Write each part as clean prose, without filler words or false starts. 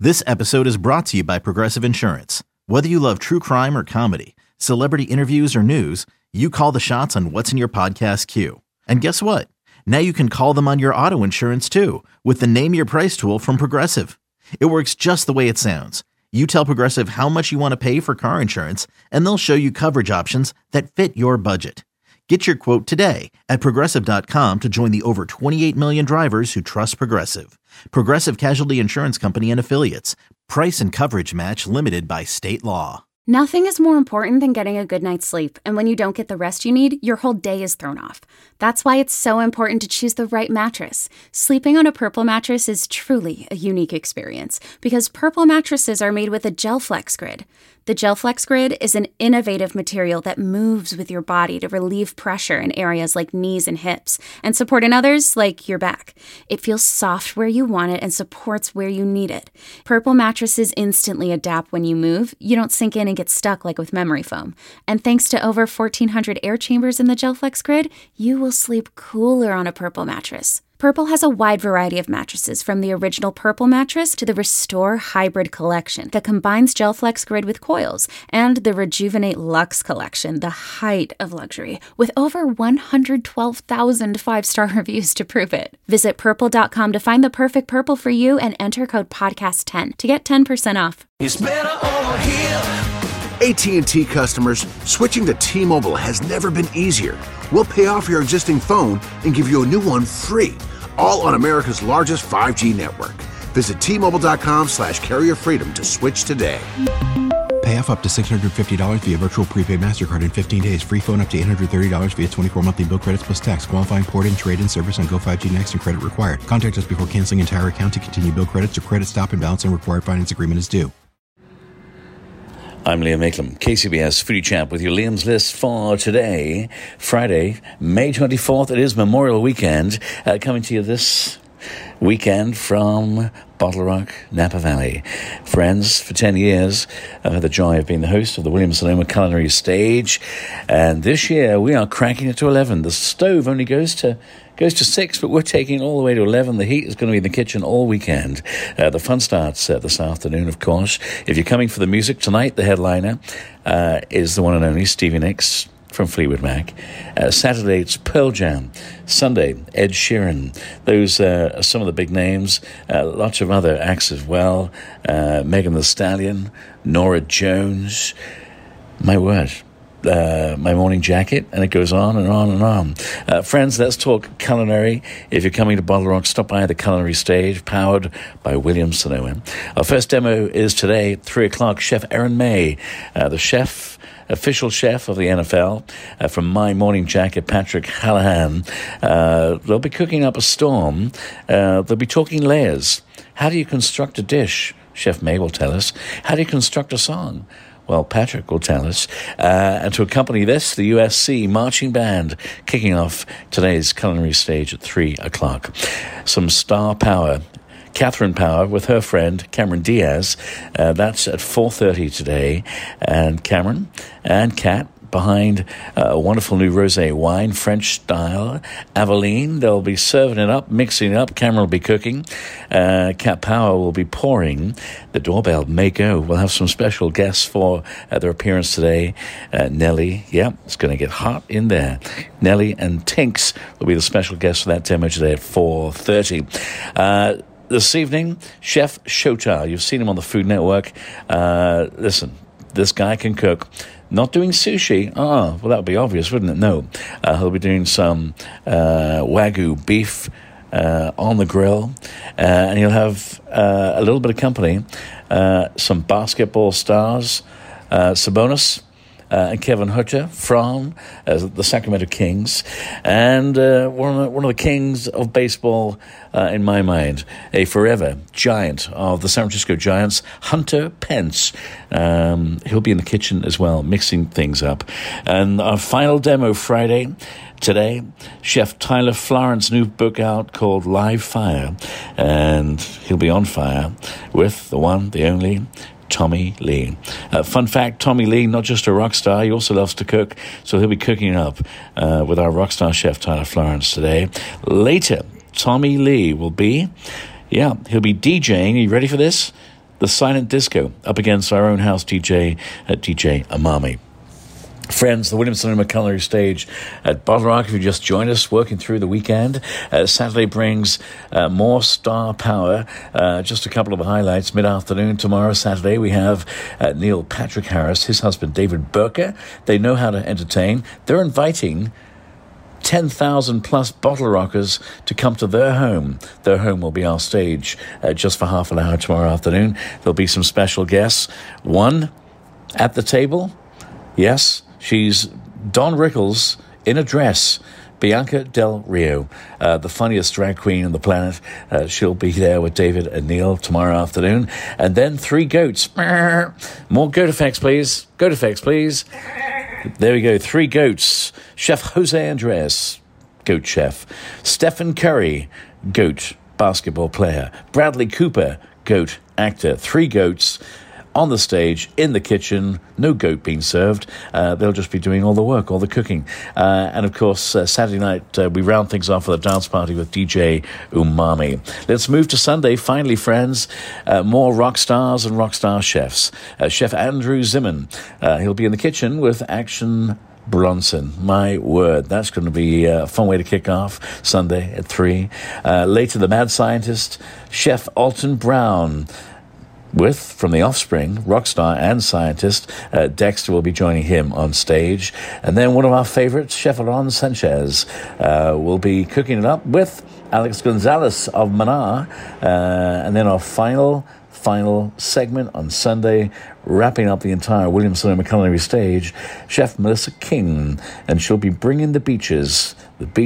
This episode is brought to you by Progressive Insurance. Whether you love true crime or comedy, celebrity interviews or news, you call the shots on what's in your podcast queue. And guess what? Now you can call them on your auto insurance too with the Name Your Price tool from Progressive. It works just the way it sounds. You tell Progressive how much you want to pay for car insurance, and they'll show you coverage options that fit your budget. Get your quote today at Progressive.com to join the over 28 million drivers who trust Progressive. Progressive Casualty Insurance Company and Affiliates. Price and coverage match limited by state law. Nothing is more important than getting a good night's sleep, and when you don't get the rest you need, your whole day is thrown off. That's why it's so important to choose the right mattress. Sleeping on a Purple mattress is truly a unique experience because Purple mattresses are made with a GelFlex Grid. The GelFlex Grid is an innovative material that moves with your body to relieve pressure in areas like knees and hips and support in others like your back. It feels soft where you want it and supports where you need it. Purple mattresses instantly adapt when you move. You don't sink in and get stuck like with memory foam. And thanks to over 1,400 air chambers in the GelFlex Grid, you will sleep cooler on a Purple mattress. Purple has a wide variety of mattresses, from the original Purple mattress to the Restore Hybrid collection that combines GelFlex Grid with coils, and the Rejuvenate Luxe collection, the height of luxury, with over 112,000 five-star reviews to prove it. Visit Purple.com to find the perfect Purple for you and enter code podcast10 to get 10% off. It's better over here. AT&T customers, switching to T-Mobile has never been easier. We'll pay off your existing phone and give you a new one free, all on America's largest 5G network. Visit T-Mobile.com/carrier freedom to switch today. Pay off up to $650 via virtual prepaid MasterCard in 15 days. Free phone up to $830 via 24 monthly bill credits plus tax. Qualifying port-in, trade-in service on Go5G Next and credit required. Contact us before canceling entire account to continue bill credits or credit stop and balance and required finance agreement is due. I'm Liam Maitland, KCBS Foodie Chat with your Liam's List for today, Friday, May 24th. It is Memorial Weekend, coming to you this weekend from Bottle Rock, Napa Valley. Friends, for 10 years, I've had the joy of being the host of the Williams-Sonoma Culinary Stage, and this year we are cranking it to 11. The stove only goes to 6, but we're taking it all the way to 11. The heat is going to be in the kitchen all weekend. The fun starts this afternoon, of course. If you're coming for the music tonight, the headliner is the one and only Stevie Nicks from Fleetwood Mac. Saturday, it's Pearl Jam. Sunday, Ed Sheeran. Those are some of the big names. Lots of other acts as well. Megan Thee Stallion, Norah Jones. My word. My Morning Jacket, and it goes on and on and on. Friends, let's talk culinary. If you're coming to Bottle Rock, stop by the Culinary Stage, powered by Williams-Sonoma. Our first demo is today at 3 o'clock. Chef Erin May, the official chef of the NFL, from My Morning Jacket, Patrick Hallahan. They'll be cooking up a storm. They'll be talking layers. How do you construct a dish? Chef May will tell us. How do you construct a song? Well, Patrick will tell us. And to accompany this, the USC Marching Band kicking off today's Culinary Stage at 3 o'clock. Some star power. Catherine Power with her friend Cameron Diaz. That's at 4:30 today. And Cameron and Kat behind a wonderful new rosé wine, French style, Aveline. They'll be serving it up, mixing it up. Cameron will be cooking. Cat Power will be pouring. The doorbell may go. We'll have some special guests for their appearance today. Nelly, it's going to get hot in there. Nelly and Tinks will be the special guests for that demo today at 4:30. This evening, Chef Shota. You've seen him on the Food Network. Listen, this guy can cook. Not doing sushi. Well, that would be obvious, wouldn't it? No. He'll be doing some Wagyu beef on the grill. And he'll have a little bit of company. Some basketball stars. Sabonis and Kevin Huerter from the Sacramento Kings. And one of the kings of baseball, in my mind, a forever giant of the San Francisco Giants, Hunter Pence. He'll be in the kitchen as well, mixing things up. And our final demo Friday, today, Chef Tyler Florence' new book out called Live Fire. And he'll be on fire with the one, the only, Tommy Lee. Fun fact, Tommy Lee, not just a rock star, he also loves to cook, so he'll be cooking up with our rock star chef Tyler Florence today. Later, Tommy Lee will be, he'll be DJing, are you ready for this? the Silent Disco up against our own house DJ, DJ Amami. Friends, the Williams-Sonoma Culinary Stage at Bottle Rock, if you just joined us working through the weekend. Saturday brings more star power. Just a couple of highlights. Mid-afternoon tomorrow, Saturday, we have Neil Patrick Harris, his husband David Burker. They know how to entertain. They're inviting 10,000 plus bottle rockers to come to their home. Their home will be our stage just for half an hour tomorrow afternoon. There'll be some special guests. One at the table, yes, she's Dawn Rickles in a dress. Bianca Del Rio, the funniest drag queen on the planet. She'll be there with David and Neil tomorrow afternoon. And then 3 goats. More goat effects, please. Goat effects, please. There we go. 3 goats. Chef Jose Andres, goat chef. Stephen Curry, goat basketball player. Bradley Cooper, goat actor. 3 goats on the stage, in the kitchen, no goat being served. They'll just be doing all the work, all the cooking. And of course, Saturday night, we round things off with a dance party with DJ Umami. Let's move to Sunday. Finally, friends, more rock stars and rock star chefs. Chef Andrew Zimmern, he'll be in the kitchen with Action Bronson. My word, that's going to be a fun way to kick off Sunday at 3. Later, the mad scientist, Chef Alton Brown, with, from The Offspring, rock star and scientist, Dexter will be joining him on stage. And then one of our favorites, Chef Ron Sanchez, will be cooking it up with Alex Gonzalez of Manar. And then our final segment on Sunday, wrapping up the entire Williams-Sonoma Culinary Stage, Chef Melissa King. And she'll be bringing the beaches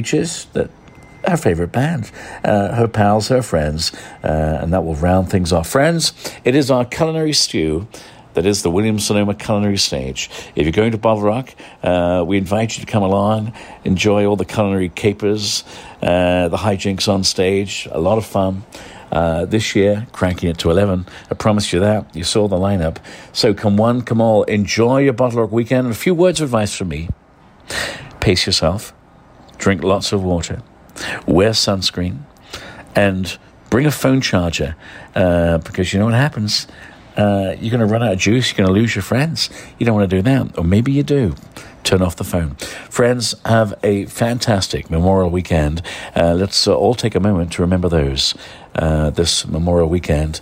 that her favorite band, her pals, her friends, and that will round things off. Friends, it is our culinary stew that is the Williams-Sonoma Culinary Stage. If you're going to Bottle Rock, we invite you to come along, enjoy all the culinary capers, the hijinks on stage, a lot of fun. This year, cranking it to 11. I promise you that. You saw the lineup. So come one, come all, enjoy your Bottle Rock weekend. And a few words of advice from me. Pace yourself. Drink lots of water. Wear sunscreen, and bring a phone charger, because you know what happens. You're going to run out of juice. You're going to lose your friends. You don't want to do that. Or maybe you do. Turn off the phone. Friends, have a fantastic Memorial Weekend. Let's all take a moment to remember those this Memorial Weekend,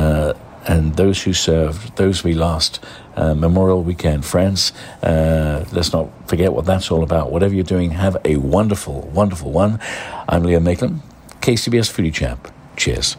and those who served, those we lost. Memorial Weekend, friends. Let's not forget what that's all about. Whatever you're doing, have a wonderful, wonderful one. I'm Liam Maitland, KCBS Foodie Champ. Cheers.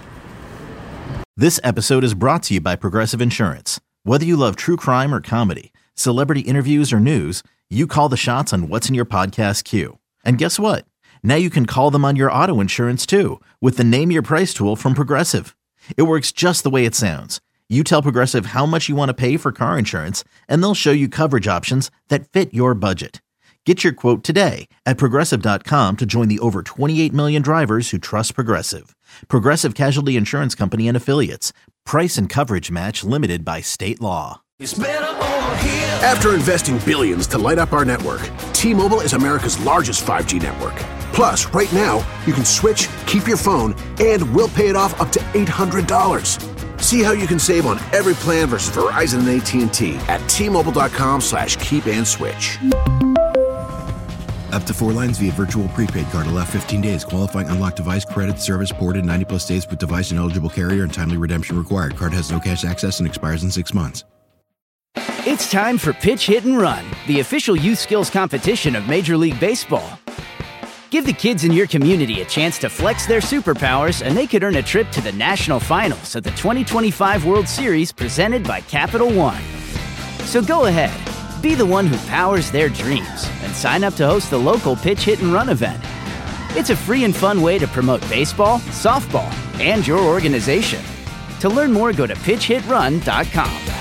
This episode is brought to you by Progressive Insurance. Whether you love true crime or comedy, celebrity interviews or news, you call the shots on what's in your podcast queue. And guess what? Now you can call them on your auto insurance too, with the Name Your Price tool from Progressive. It works just the way it sounds. You tell Progressive how much you want to pay for car insurance, and they'll show you coverage options that fit your budget. Get your quote today at Progressive.com to join the over 28 million drivers who trust Progressive. Progressive Casualty Insurance Company and Affiliates. Price and coverage match limited by state law. It's better over here. After investing billions to light up our network, T-Mobile is America's largest 5G network. Plus, right now, you can switch, keep your phone, and we'll pay it off up to $800. See how you can save on every plan versus Verizon and AT&T at T-Mobile.com/keep-and-switch. Up to 4 lines via virtual prepaid card. Allow 15 days. Qualifying unlocked device credit service ported 90-plus days with device and eligible carrier and timely redemption required. Card has no cash access and expires in 6 months. It's time for Pitch, Hit, and Run, the official youth skills competition of Major League Baseball. Give the kids in your community a chance to flex their superpowers, and they could earn a trip to the national finals of the 2025 World Series presented by Capital One. So go ahead, be the one who powers their dreams, and sign up to host the local Pitch, Hit, and Run event. It's a free and fun way to promote baseball, softball, and your organization. To learn more, go to pitchhitrun.com.